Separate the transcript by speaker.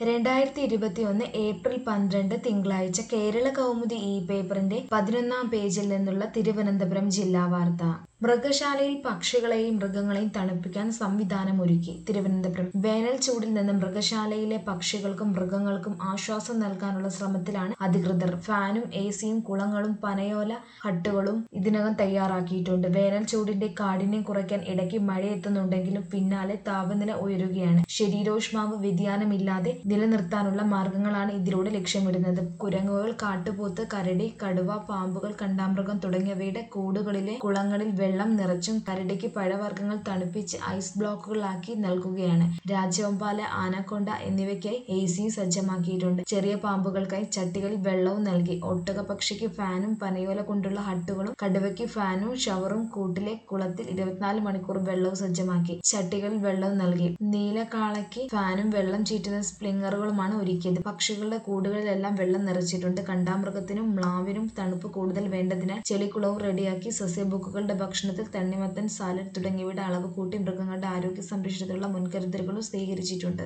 Speaker 1: 2021 April 12 തിങ്കളാഴ്ച കേരള കൗമുദി പേപ്പറിന്റെ 11-ാം പേജിൽ നിന്നുള്ള തിരുവനന്തപുരം ജില്ലാ വാർത്ത. മൃഗശാലയിൽ പക്ഷികളെയും മൃഗങ്ങളെയും തണുപ്പിക്കാൻ സംവിധാനമൊരുക്കി. തിരുവനന്തപുരം വേനൽ ചൂടിൽ നിന്ന് മൃഗശാലയിലെ പക്ഷികൾക്കും മൃഗങ്ങൾക്കും ആശ്വാസം നൽകാനുള്ള ശ്രമത്തിലാണ് അധികൃതർ. ഫാനും എസിയും കുളങ്ങളും പനയോല ഹട്ടുകളും ഇതിനകം തയ്യാറാക്കിയിട്ടുണ്ട്. വേനൽ ചൂടിന്റെ കാഠിന്യം കുറയ്ക്കാൻ ഇടയ്ക്ക് മഴയെത്തുന്നുണ്ടെങ്കിലും പിന്നാലെ താപനില ഉയരുകയാണ്. ശരീരോഷ്മാവ് വ്യതിയാനമില്ലാതെ നിലനിർത്താനുള്ള മാർഗങ്ങളാണ് ഇതിലൂടെ ലക്ഷ്യമിടുന്നത്. കുരങ്ങുകൾ, കാട്ടുപോത്ത്, കരടി, കടുവ, പാമ്പുകൾ, കണ്ടാമൃഗം തുടങ്ങിയവയുടെ കൂടുകളിലെ കുളങ്ങളിൽ വെള്ളം നിറച്ചും കരടിക്ക് പഴവർഗ്ഗങ്ങൾ തണുപ്പിച്ച് ഐസ് ബ്ലോക്കുകളാക്കി നൽകുകയാണ്. രാജവെമ്പാല, ആനക്കൊണ്ട എന്നിവയ്ക്കായി എസിയും സജ്ജമാക്കിയിട്ടുണ്ട്. ചെറിയ പാമ്പുകൾക്കായി ചട്ടികളിൽ വെള്ളവും നൽകി. ഒട്ടകപ്പക്ഷിക്ക് ഫാനും പനയോല കൊണ്ടുള്ള ഹട്ടുകളും കടുവയ്ക്ക് ഫാനും ഷവറും കൂട്ടിലെ കുളത്തിൽ 24 മണിക്കൂർ വെള്ളവും സജ്ജമാക്കി. ചട്ടികളിൽ വെള്ളവും നൽകി. നീലക്കാളയ്ക്ക് ഫാനും വെള്ളം ചീറ്റുന്ന സ്പ്രിംഗ്ലറുകളുമാണ് ഒരുക്കിയത്. പക്ഷികളുടെ കൂടുകളിലെല്ലാം വെള്ളം നിറച്ചിട്ടുണ്ട്. കണ്ടാമൃഗത്തിനും മ്ലാവിനും തണുപ്പ് കൂടുതൽ വേണ്ടതിനാൽ ചെളിക്കുളവും റെഡിയാക്കി. സസ്യഭുക്കുകളുടെ ഭക്ഷണത്തിൽ തണ്ണിമത്തൻ, സാലഡ് തുടങ്ങിയവയുടെ അളവ് കൂട്ടി. മൃഗങ്ങളുടെ ആരോഗ്യ സംരക്ഷണത്തിനുള്ള മുൻകരുതലുകളും സ്വീകരിച്ചിട്ടുണ്ട്.